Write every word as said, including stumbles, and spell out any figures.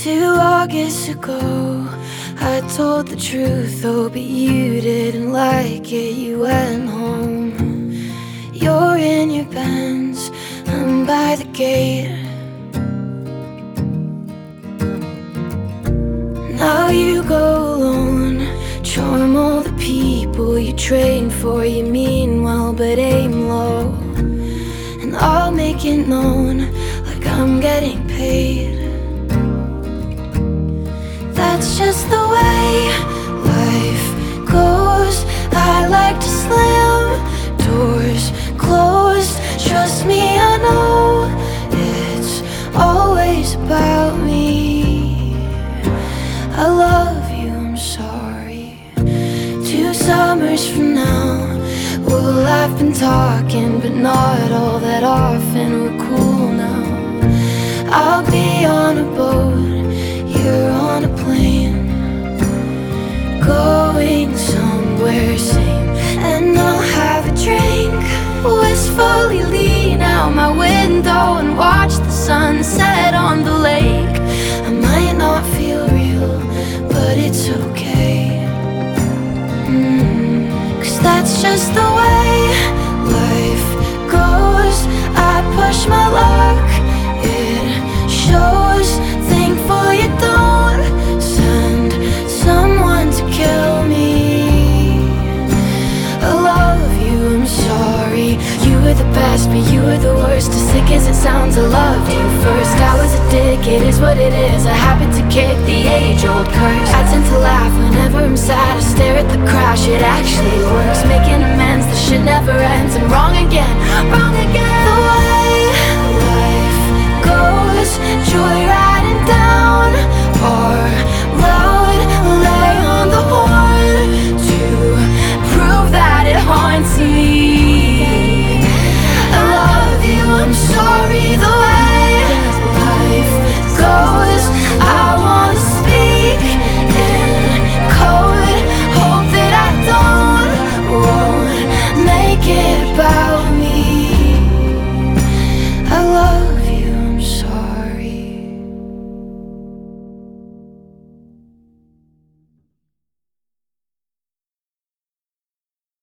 Two August ago, I told the truth, oh, but you didn't like it, you went home. You're in your Benz, I'm by the gate. Now you go alone, charm all the people you train for. You mean well, but aim low, and I'll make it known like I'm getting paid. That's just the way life goes. I like to slam doors closed. Trust me, I know it's always about me. I love you, I'm sorry. Two summers from now, we'll have been talking, but not all that often. We're cool now. I'll be on a boat, you're on a plane, going somewhere sane. And I'll have a drink, wistfully lean out my window and watch the sunset on the lake. I might not feel real, but it's okay, mm, 'cause that's just the way life goes. I push my luck, it shows. Thankful you don't send someone to kill me. I love you, I'm sorry. You were the best, but you were the worst. As sick as it sounds, I loved you first. I was a dick, it is what it is. I happen to kick the age-old curse. I tend to laugh whenever I'm sad. I stare at the crash, it actually works. Making amends, the shit never ends. I'm wrong again, wrong again. The way life goes, joyride.